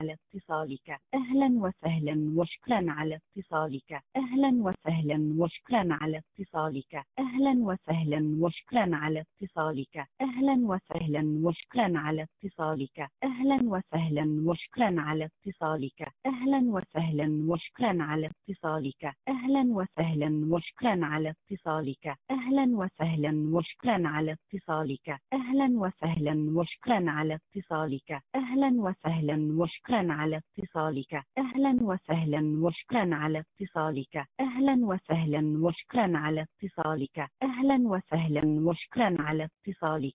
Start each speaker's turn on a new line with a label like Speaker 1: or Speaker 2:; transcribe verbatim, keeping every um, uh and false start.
Speaker 1: على اتصالك. أهلا وسهلا وشكرا على اتصالك. أهلا وسهلا وشكرا على اتصالك. أهلا وسهلا وشكرا على اتصالك. أهلا وسهلا وشكرا على اتصالك. أهلا وسهلا وشكرا على اتصالك. أهلا وسهلا وشكرا على اتصالك. أهلا وسهلا وشكرا على اتصالك. أهلا وسهلا وشكرا على اتصالك. أهلا وسهلا وشكرا على اتصالك. أهلا وسهلا وشكرا على اتصالك. أهلا وسهلا وشكرا على اتصالك. أهلا وسهلا وشكرا على اتصالك. أهلا وسهلا وشكرا على اتصالك.